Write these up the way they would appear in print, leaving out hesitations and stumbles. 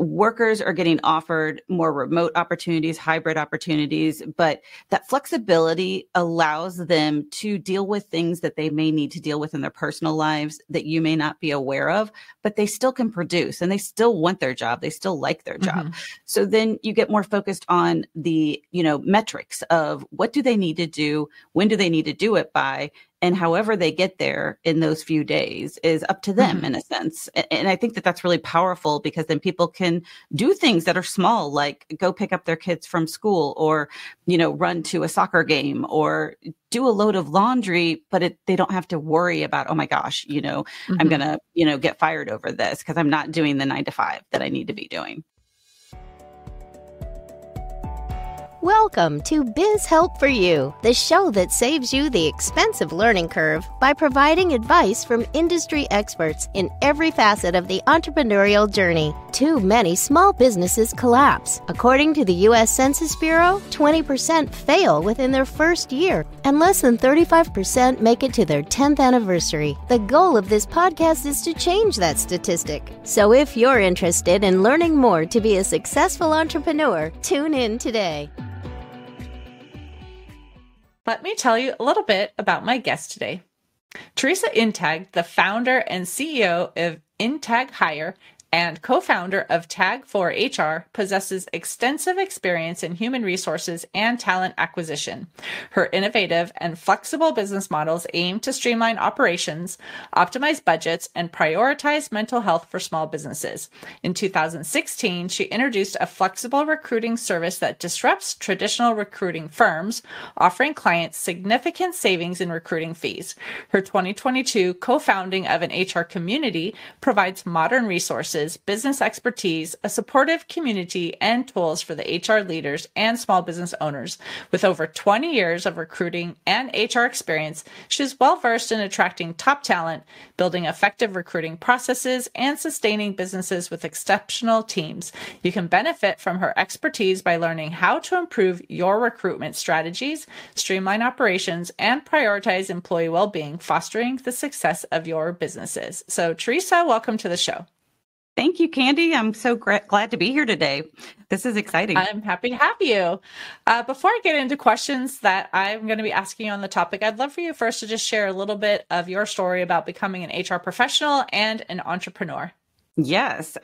workers are getting offered more remote opportunities, hybrid opportunities, but that flexibility allows them to deal with things that they may need to deal with in their personal lives that you may not be aware of, but they still can produce and they still want their job. They still like their job. So then you get more focused on the, metrics of what do they need to do? When do they need to do it by? And however they get there in those few days is up to them in a sense. And I think that that's really powerful because then people can do things that are small, like go pick up their kids from school or, run to a soccer game or do a load of laundry, but they don't have to worry about, oh my gosh, I'm going to, get fired over this because I'm not doing the 9 to 5 that I need to be doing. Welcome to Biz Help for You, the show that saves you the expensive learning curve by providing advice from industry experts in every facet of the entrepreneurial journey. Too many small businesses collapse. According to the U.S. Census Bureau, 20% fail within their first year, and less than 35% make it to their 10th anniversary. The goal of this podcast is to change that statistic. So if you're interested in learning more to be a successful entrepreneur, tune in today. Let me tell you a little bit about my guest today. Teresa Intag, the founder and CEO of Intag Hire and co-founder of Tag4HR, possesses extensive experience in human resources and talent acquisition. Her innovative and flexible business models aim to streamline operations, optimize budgets, and prioritize mental health for small businesses. In 2016, she introduced a flexible recruiting service that disrupts traditional recruiting firms, offering clients significant savings in recruiting fees. Her 2022 co-founding of an HR community provides modern resources, business expertise, a supportive community, and tools for the HR leaders and small business owners. With over 20 years of recruiting and HR experience, she's well-versed in attracting top talent, building effective recruiting processes, and sustaining businesses with exceptional teams. You can benefit from her expertise by learning how to improve your recruitment strategies, streamline operations, and prioritize employee well-being, fostering the success of your businesses. So, Teresa, welcome to the show. Thank you, Candy. I'm so glad to be here today. This is exciting. I'm happy to have you. Before I get into questions that I'm going to be asking you on the topic, I'd love for you first to just share a little bit of your story about becoming an HR professional and an entrepreneur. Yes.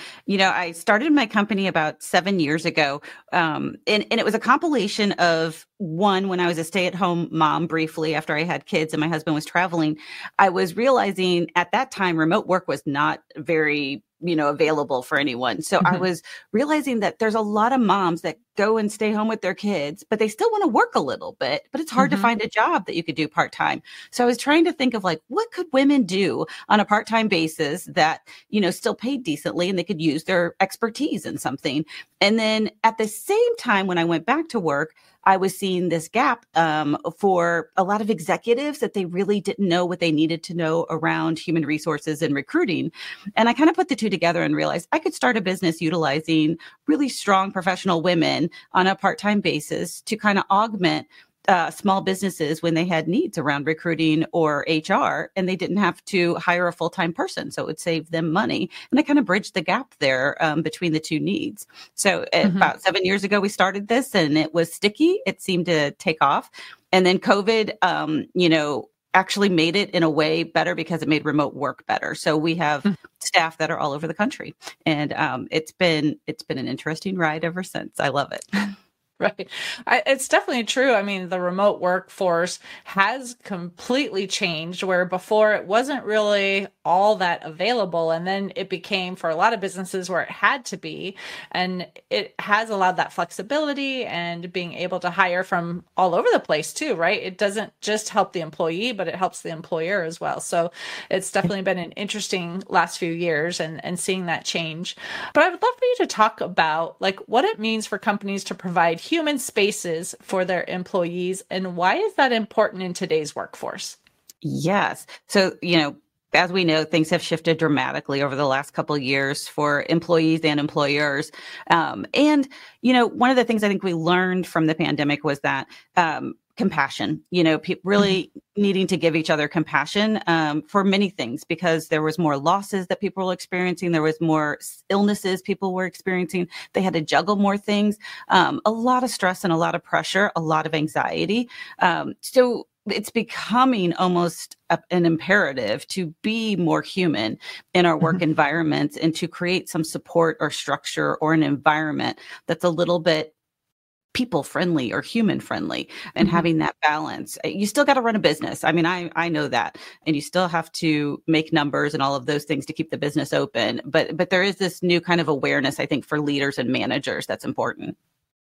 I started my company about 7 years ago. And it was a compilation of when I was a stay-at-home mom briefly after I had kids and my husband was traveling, I was realizing at that time remote work was not very available for anyone. So I was realizing that there's a lot of moms that go and stay home with their kids, but they still want to work a little bit, but it's hard to find a job that you could do part-time. So I was trying to think of what could women do on a part-time basis that, still paid decently and they could use their expertise in something. And then at the same time, when I went back to work, I was seeing this gap for a lot of executives that they really didn't know what they needed to know around human resources and recruiting. And I kind of put the two together and realized I could start a business utilizing really strong professional women on a part-time basis to kind of augment small businesses when they had needs around recruiting or HR, and they didn't have to hire a full-time person. So it would save them money. And I kind of bridged the gap there between the two needs. So about 7 years ago, we started this and it was sticky. It seemed to take off. And then COVID, actually made it in a way better because it made remote work better. So we have staff that are all over the country. And it's been an interesting ride ever since. I love it. Right. It's definitely true. I mean, the remote workforce has completely changed where before it wasn't really all that available. And then it became for a lot of businesses where it had to be. And it has allowed that flexibility and being able to hire from all over the place too, right? It doesn't just help the employee, but it helps the employer as well. So it's definitely been an interesting last few years and seeing that change. But I would love for you to talk about what it means for companies to provide human spaces for their employees and why is that important in today's workforce? Yes. So, as we know, things have shifted dramatically over the last couple of years for employees and employers. And one of the things I think we learned from the pandemic was that compassion, really needing to give each other compassion for many things, because there was more losses that people were experiencing. There was more illnesses people were experiencing. They had to juggle more things, a lot of stress and a lot of pressure, a lot of anxiety. So it's becoming almost an imperative to be more human in our work environments and to create some support or structure or an environment that's a little bit people friendly or human friendly, and having that balance. You still got to run a business. I mean, I know that, and you still have to make numbers and all of those things to keep the business open. But there is this new kind of awareness, I think, for leaders and managers that's important.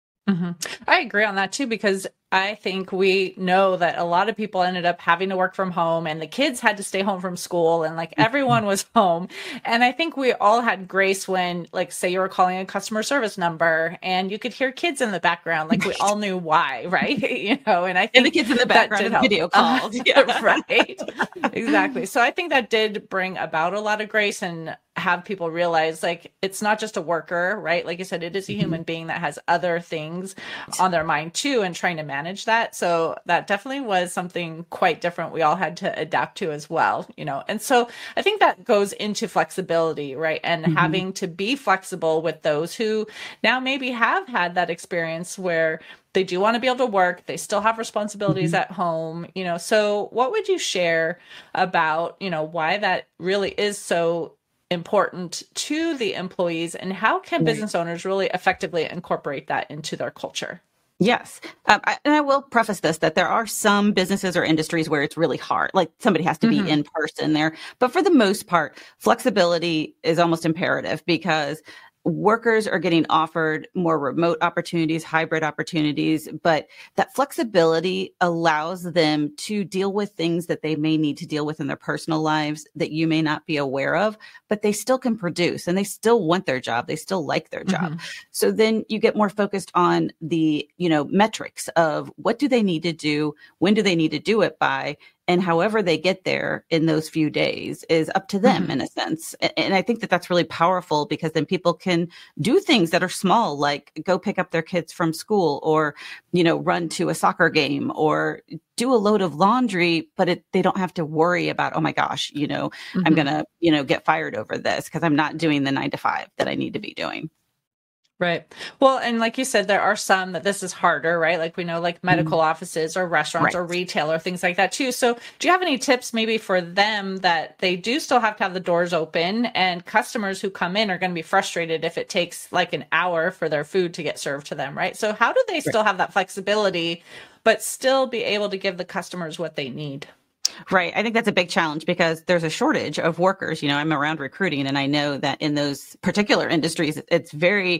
I agree on that too, because I think we know that a lot of people ended up having to work from home, and the kids had to stay home from school, and like everyone was home. And I think we all had grace when, like, say you were calling a customer service number and you could hear kids in the background, like we all knew why, right? And I think the kids in the background of video calls. Right. Exactly. So I think that did bring about a lot of grace and have people realize, like, it's not just a worker, right? Like you said, it is a human being that has other things on their mind too, and trying to manage that. So that definitely was something quite different we all had to adapt to as well, And so I think that goes into flexibility, right? And having to be flexible with those who now maybe have had that experience where they do want to be able to work, they still have responsibilities at home, So what would you share about, why that really is so important to the employees, and how can business owners really effectively incorporate that into their culture? Yes. And I will preface this, that there are some businesses or industries where it's really hard. Like somebody has to be in person there. But for the most part, flexibility is almost imperative, because workers are getting offered more remote opportunities, hybrid opportunities, but that flexibility allows them to deal with things that they may need to deal with in their personal lives that you may not be aware of, but they still can produce and they still want their job. They still like their job. So then you get more focused on the, metrics of what do they need to do? When do they need to do it by? And however they get there in those few days is up to them in a sense. And I think that that's really powerful, because then people can do things that are small, like go pick up their kids from school, or, run to a soccer game, or do a load of laundry, but they don't have to worry about, oh my gosh, I'm going to, get fired over this because I'm not doing the 9 to 5 that I need to be doing. Right. Well, and like you said, there are some that this is harder, right? Like we know, like medical offices or restaurants or retail or things like that too. So do you have any tips maybe for them that they do still have to have the doors open, and customers who come in are going to be frustrated if it takes like an hour for their food to get served to them, right? So how do they still have that flexibility, but still be able to give the customers what they need? Right. I think that's a big challenge, because there's a shortage of workers. I'm around recruiting, and I know that in those particular industries, it's very,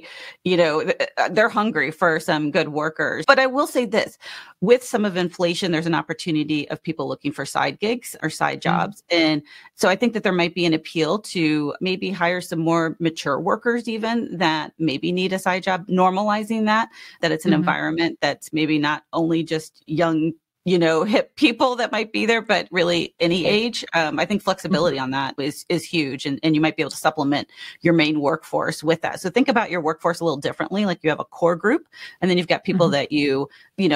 they're hungry for some good workers. But I will say this, with some of inflation, there's an opportunity of people looking for side gigs or side jobs. And so I think that there might be an appeal to maybe hire some more mature workers, even that maybe need a side job, normalizing that it's an environment that's maybe not only just young, hip people that might be there, but really any age. I think flexibility on that is huge. And you might be able to supplement your main workforce with that. So think about your workforce a little differently. Like you have a core group, and then you've got people that you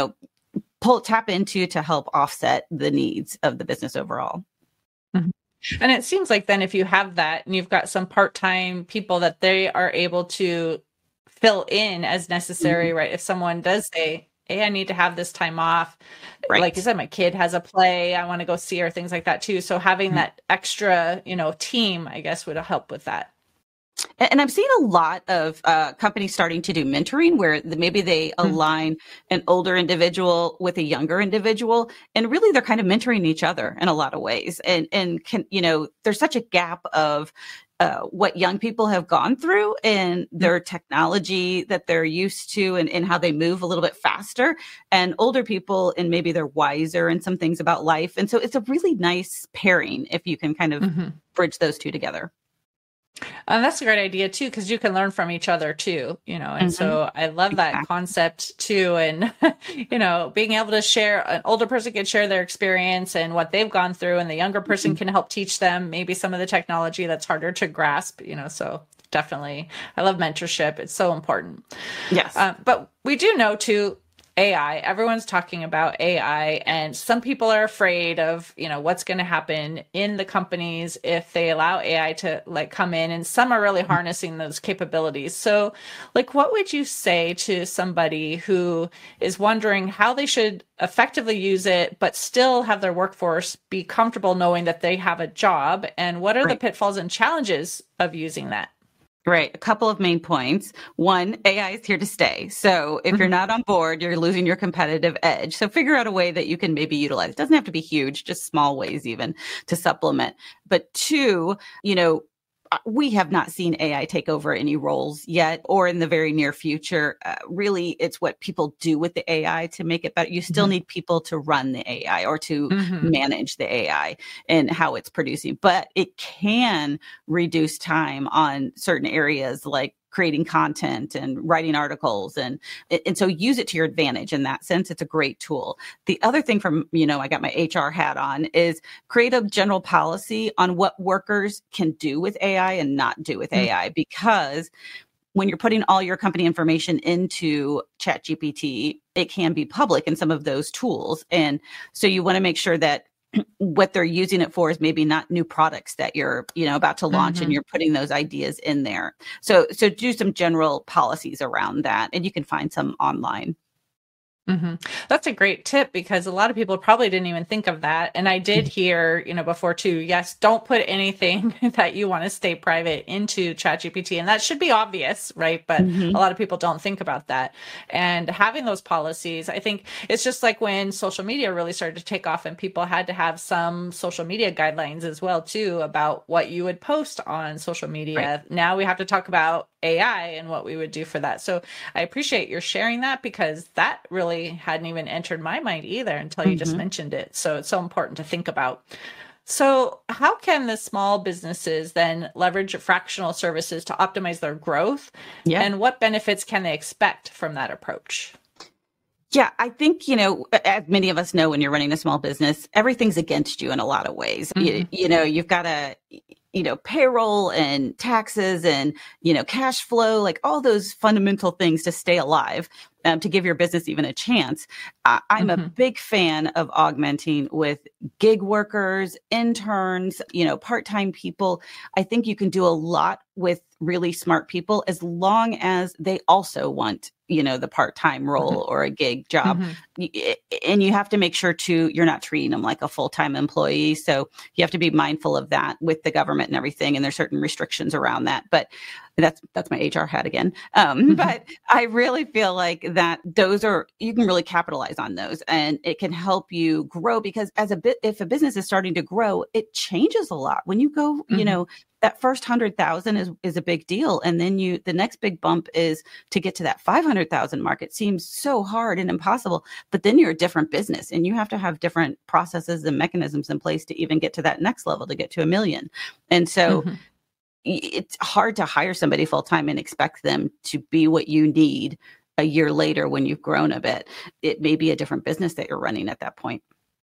tap into to help offset the needs of the business overall. And it seems like then if you have that and you've got some part-time people that they are able to fill in as necessary, right? If someone does say, hey, I need to have this time off. Right. Like you said, my kid has a play, I want to go see her, things like that too. So having that extra, team, I guess, would help with that. And I've seen a lot of companies starting to do mentoring, where maybe they align an older individual with a younger individual, and really they're kind of mentoring each other in a lot of ways. And can, there's such a gap of what young people have gone through and their technology that they're used to, and how they move a little bit faster, and older people, and maybe they're wiser in some things about life. And so it's a really nice pairing if you can kind of bridge those two together. And that's a great idea too, because you can learn from each other too, and so I love that concept too. And, being able to share, an older person can share their experience and what they've gone through, and the younger person can help teach them maybe some of the technology that's harder to grasp, so definitely, I love mentorship. It's so important. Yes. But we do know too, AI. Everyone's talking about AI, and some people are afraid of, what's going to happen in the companies if they allow AI to come in, and some are really harnessing those capabilities. So what would you say to somebody who is wondering how they should effectively use it, but still have their workforce be comfortable knowing that they have a job? And what are the pitfalls and challenges of using that? Right. A couple of main points. One, AI is here to stay. So if you're not on board, you're losing your competitive edge. So figure out a way that you can maybe utilize. It doesn't have to be huge, just small ways even to supplement. But two, we have not seen AI take over any roles yet or in the very near future. Really, it's what people do with the AI to make it better. You still need people to run the AI or to manage the AI and how it's producing, but it can reduce time on certain areas like creating content and writing articles. And so use it to your advantage in that sense. It's a great tool. The other thing from, I got my HR hat on is create a general policy on what workers can do with AI and not do with AI, because when you're putting all your company information into ChatGPT, it can be public in some of those tools. And so you want to make sure that what they're using it for is maybe not new products that you're, about to launch and you're putting those ideas in there. So do some general policies around that, and you can find some online. That's a great tip, because a lot of people probably didn't even think of that. And I did hear, before too, yes, don't put anything that you want to stay private into ChatGPT. And that should be obvious, right? But a lot of people don't think about that. And having those policies, I think it's just like when social media really started to take off and people had to have some social media guidelines as well, too, about what you would post on social media. Right. Now we have to talk about AI and what we would do for that. So I appreciate your sharing that, because that really hadn't even entered my mind either until you just mentioned it. So it's so important to think about. So how can the small businesses then leverage fractional services to optimize their growth? Yeah. And what benefits can they expect from that approach? Yeah, I think, as many of us know, when you're running a small business, everything's against you in a lot of ways. You've got to, payroll and taxes and, cash flow, like all those fundamental things to stay alive, to give your business even a chance. I'm a big fan of augmenting with gig workers, interns, part-time people. I think you can do a lot with really smart people as long as they also want, the part-time role or a gig job. And you have to make sure too, you're not treating them like a full-time employee. So you have to be mindful of that with the government and everything. And there's certain restrictions around that, but that's my HR hat again. But I really feel like that you can really capitalize on those, and it can help you grow, because if a business is starting to grow, it changes a lot. When you go, that first 100,000 is a big deal. And then the next big bump is to get to that 500,000 mark. It seems so hard and impossible, but then you're a different business and you have to have different processes and mechanisms in place to even get to that next level, to get to 1 million. And so it's hard to hire somebody full-time and expect them to be what you need a year later when you've grown a bit. It may be a different business that you're running at that point.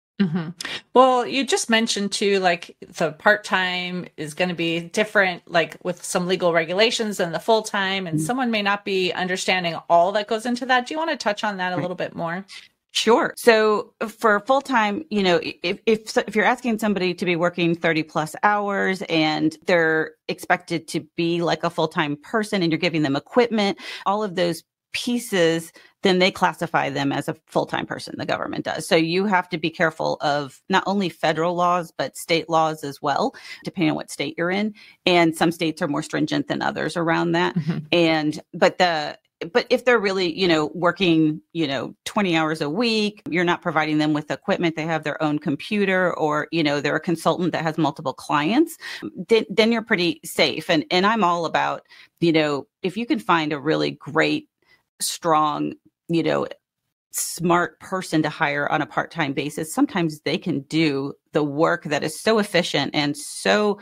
Well, you just mentioned too, the part-time is going to be different, with some legal regulations than the full-time, and someone may not be understanding all that goes into that. Do you want to touch on that a little bit more? Sure. So for full-time, if you're asking somebody to be working 30 plus hours and they're expected to be like a full-time person and you're giving them equipment, all of those pieces, then they classify them as a full-time person. The government does. So you have to be careful of not only federal laws, but state laws as well, depending on what state you're in. And some states are more stringent than others around that. But if they're really, working, 20 hours a week, you're not providing them with equipment, they have their own computer, or, they're a consultant that has multiple clients, then you're pretty safe. And I'm all about, if you can find a really great, strong, smart person to hire on a part-time basis, sometimes they can do the work that is so efficient and so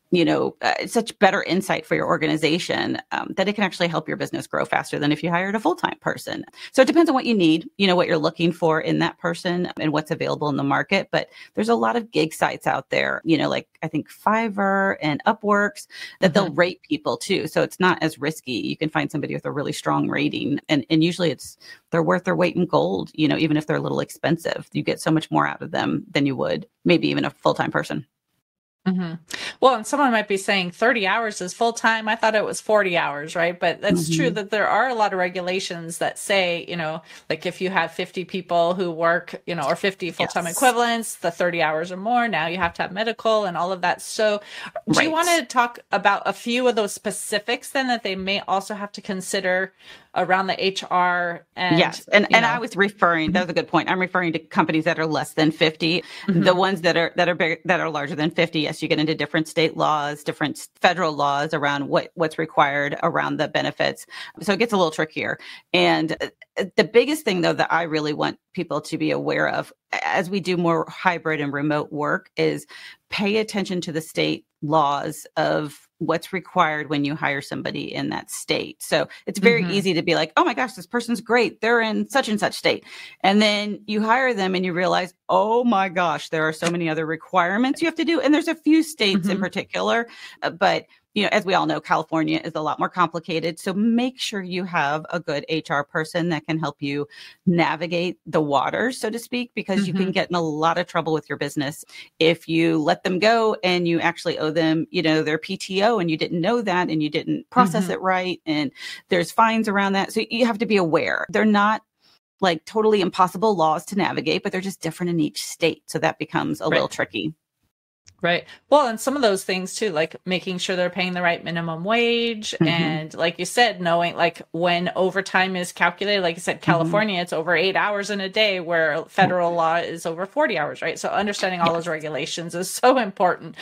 such better insight for your organization that it can actually help your business grow faster than if you hired a full-time person. So it depends on what you need, what you're looking for in that person and what's available in the market. But there's a lot of gig sites out there, like I think Fiverr and Upworks that they'll rate people too. So it's not as risky. You can find somebody with a really strong rating and usually they're worth their weight in gold, even if they're a little expensive. You get so much more out of them than you would maybe even a full-time person. Mm-hmm. Well, and someone might be saying 30 hours is full time. I thought it was 40 hours, right? But that's true that there are a lot of regulations that say, like if you have 50 people who work, or 50 full-time equivalents, the 30 hours or more, now you have to have medical and all of that. So do you want to talk about a few of those specifics then that they may also have to consider around the HR? And yes. And I was referring, that was a good point. I'm referring to companies that are less than 50. The ones that are big, that are larger than 50. Yes, you get into different state laws, different federal laws around what's required around the benefits. So it gets a little trickier. And the biggest thing though, that I really want people to be aware of as we do more hybrid and remote work is pay attention to the state laws of what's required when you hire somebody in that state. So it's very easy to be like, oh my gosh, this person's great. They're in such and such state. And then you hire them and you realize, oh my gosh, there are so many other requirements you have to do. And there's a few states in particular, but as we all know, California is a lot more complicated. So make sure you have a good HR person that can help you navigate the waters, so to speak, because you can get in a lot of trouble with your business if you let them go and you actually owe them, their PTO and you didn't know that and you didn't process it right. And there's fines around that. So you have to be aware. They're not like totally impossible laws to navigate, but they're just different in each state. So that becomes a little tricky. Right. Well, and some of those things too, like making sure they're paying the right minimum wage. And like you said, knowing like when overtime is calculated, like you said, California, it's over 8 hours in a day where federal law is over 40 hours, right? So understanding all those regulations is so important.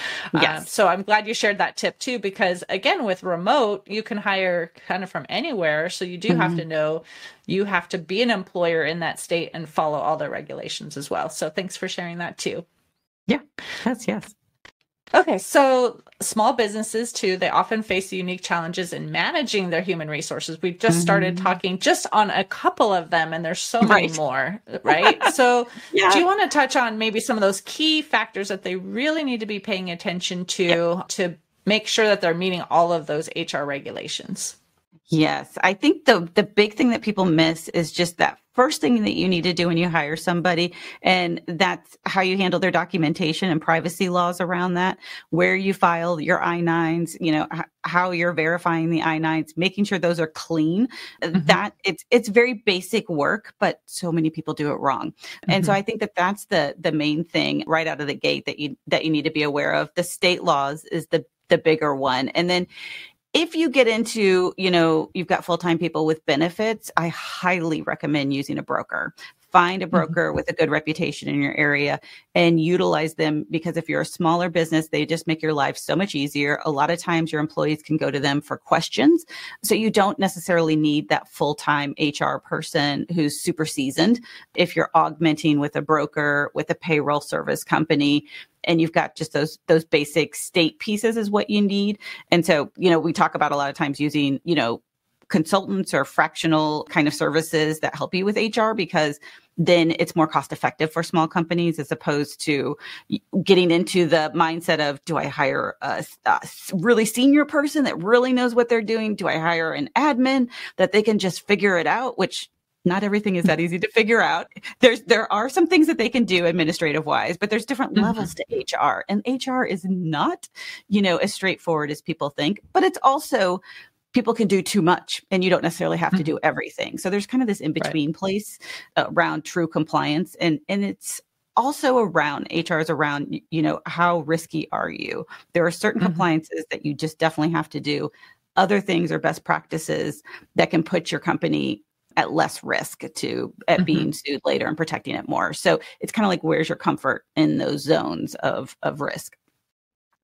So I'm glad you shared that tip too, because again, with remote, you can hire kind of from anywhere. So you do have to know, you have to be an employer in that state and follow all the regulations as well. So thanks for sharing that too. Yeah, yes. Okay, so small businesses too, they often face unique challenges in managing their human resources. We just started talking just on a couple of them, and there's so many more, right? So do you want to touch on maybe some of those key factors that they really need to be paying attention to make sure that they're meeting all of those HR regulations? Yes, I think the big thing that people miss is just that first thing that you need to do when you hire somebody, and that's how you handle their documentation and privacy laws around that, where you file your I-9s, how you're verifying the I-9s, making sure those are clean. That it's very basic work, but so many people do it wrong. And so I think that that's the main thing right out of the gate that you need to be aware of. The state laws is the bigger one. And then if you get into, you've got full-time people with benefits, I highly recommend using a broker. Find a broker with a good reputation in your area and utilize them, because if you're a smaller business, they just make your life so much easier. A lot of times your employees can go to them for questions. So you don't necessarily need that full-time HR person who's super seasoned. If you're augmenting with a broker, with a payroll service company, and you've got just those basic state pieces is what you need. And so, we talk about a lot of times using, consultants or fractional kind of services that help you with HR, because then it's more cost effective for small companies as opposed to getting into the mindset of, do I hire a really senior person that really knows what they're doing? Do I hire an admin that they can just figure it out? Which not everything is that easy to figure out. There are some things that they can do administrative wise, but there's different levels to HR, and HR is not, as straightforward as people think, but it's also, people can do too much and you don't necessarily have to do everything. So there's kind of this in-between place around true compliance. And it's also around, HR is around, how risky are you? There are certain compliances that you just definitely have to do. Other things are best practices that can put your company at less risk at being sued later and protecting it more. So it's kind of like, where's your comfort in those zones of risk?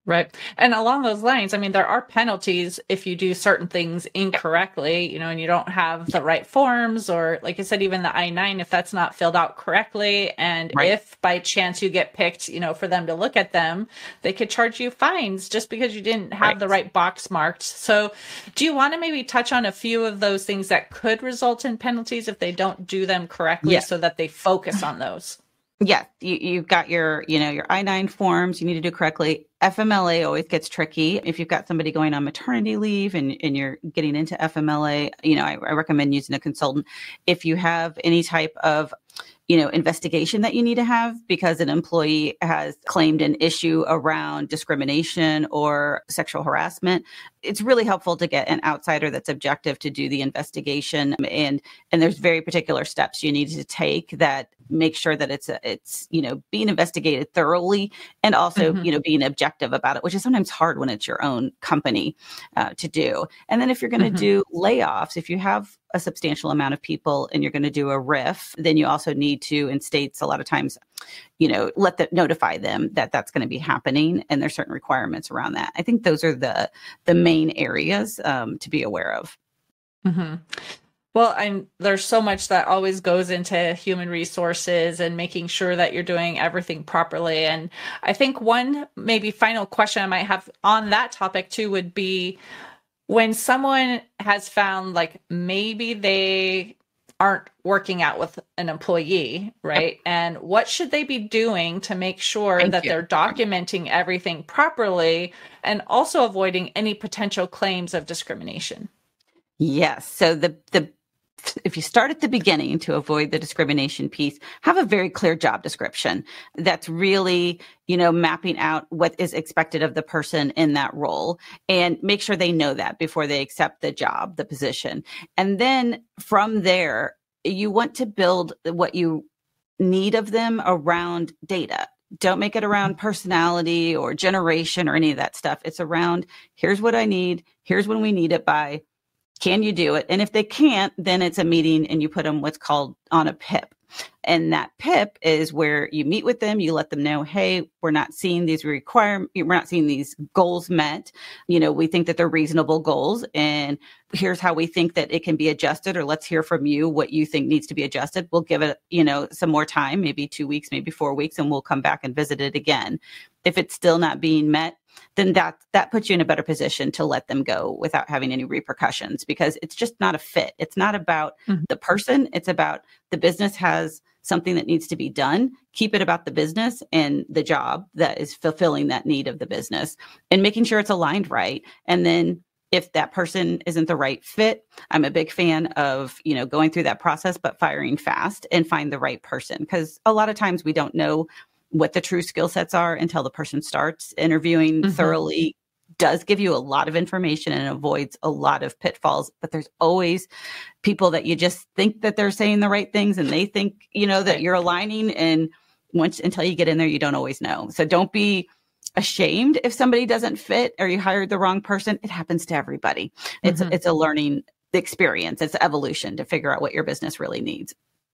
Right. And along those lines, I mean, there are penalties if you do certain things incorrectly, and you don't have the right forms, or like I said, even the I-9, if that's not filled out correctly. And Right. if by chance you get picked, for them to look at them, they could charge you fines just because you didn't have the right box marked. So do you want to maybe touch on a few of those things that could result in penalties if they don't do them correctly so that they focus on those? Yes, you've got your I-9 forms you need to do correctly. FMLA always gets tricky. If you've got somebody going on maternity leave and you're getting into FMLA, I recommend using a consultant. If you have any type of investigation that you need to have because an employee has claimed an issue around discrimination or sexual harassment, it's really helpful to get an outsider that's objective to do the investigation. And there's very particular steps you need to take that make sure that it's being investigated thoroughly and also, being objective about it, which is sometimes hard when it's your own company to do. And then if you're going to do layoffs, if you have a substantial amount of people and you're going to do a RIF, then you also need to, in states, a lot of times, notify them that that's going to be happening. And there's certain requirements around that. I think those are the main areas to be aware of. Mm-hmm. Well, there's so much that always goes into human resources and making sure that you're doing everything properly. And I think one maybe final question I might have on that topic too would be, when someone has found like maybe they aren't working out with an employee, right? And what should they be doing to make sure that they're documenting everything properly and also avoiding any potential claims of discrimination? Yes. So if you start at the beginning to avoid the discrimination piece, have a very clear job description that's really, mapping out what is expected of the person in that role, and make sure they know that before they accept the job, the position. And then from there, you want to build what you need of them around data. Don't make it around personality or generation or any of that stuff. It's around, here's what I need. Here's when we need it by. Can you do it? And if they can't, then it's a meeting and you put them what's called on a PIP. And that PIP is where you meet with them. You let them know, hey, we're not seeing these requirements. We're not seeing these goals met. We think that they're reasonable goals. And here's how we think that it can be adjusted, or let's hear from you what you think needs to be adjusted. We'll give it, some more time, maybe 2 weeks, maybe 4 weeks, and we'll come back and visit it again. If it's still not being met, then that puts you in a better position to let them go without having any repercussions, because it's just not a fit. It's not about the person. It's about the business has something that needs to be done. Keep it about the business and the job that is fulfilling that need of the business and making sure it's aligned right. And then if that person isn't the right fit, I'm a big fan of, going through that process, but firing fast and find the right person. Because a lot of times we don't know what the true skill sets are until the person starts. Interviewing thoroughly does give you a lot of information and avoids a lot of pitfalls, but there's always people that you just think that they're saying the right things and they think, that you're aligning, and until you get in there, you don't always know. So don't be ashamed if somebody doesn't fit or you hired the wrong person. It happens to everybody. It's a learning experience. It's evolution to figure out what your business really needs.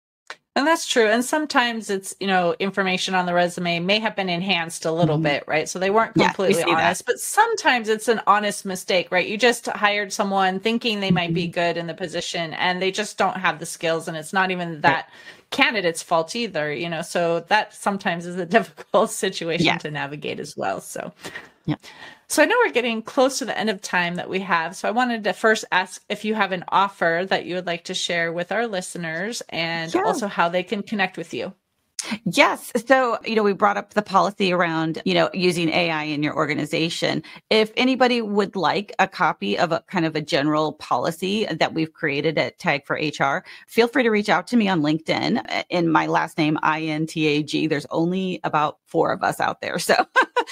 And that's true. And sometimes it's, information on the resume may have been enhanced a little bit, right? So they weren't completely honest, but sometimes it's an honest mistake, right? You just hired someone thinking they might be good in the position and they just don't have the skills, and it's not even that candidate's fault either, so that sometimes is a difficult situation to navigate as well. So, So I know we're getting close to the end of time that we have. So I wanted to first ask if you have an offer that you would like to share with our listeners, and also how they can connect with you. Yes. So, we brought up the policy around, using AI in your organization. If anybody would like a copy of a kind of a general policy that we've created at Tag for HR, feel free to reach out to me on LinkedIn. In my last name, INTAG, there's only about 4 of us out there. So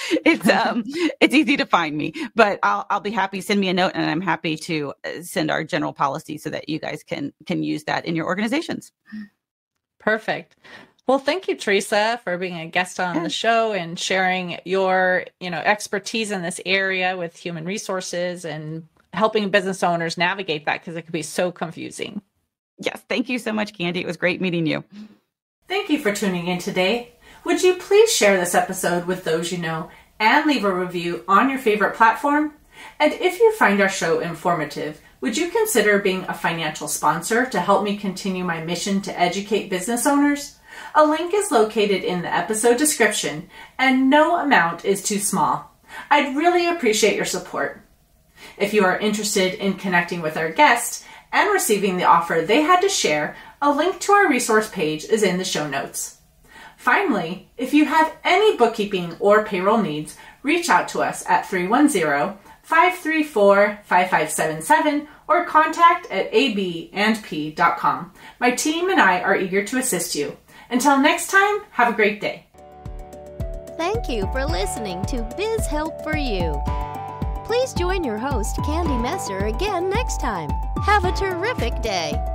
it's easy to find me, but I'll be happy. Send me a note and I'm happy to send our general policy so that you guys can use that in your organizations. Perfect. Well, thank you, Teresa, for being a guest on the show and sharing your, expertise in this area with human resources and helping business owners navigate that, because it can be so confusing. Yes. Thank you so much, Candy. It was great meeting you. Thank you for tuning in today. Would you please share this episode with those you know and leave a review on your favorite platform. And if you find our show informative, would you consider being a financial sponsor to help me continue my mission to educate business owners? A link is located in the episode description, and no amount is too small. I'd really appreciate your support. If you are interested in connecting with our guest and receiving the offer they had to share, a link to our resource page is in the show notes. Finally, if you have any bookkeeping or payroll needs, reach out to us at 310-534-5577 or contact@abandp.com. My team and I are eager to assist you. Until next time, have a great day. Thank you for listening to Biz Help for You. Please join your host, Candy Messer, again next time. Have a terrific day.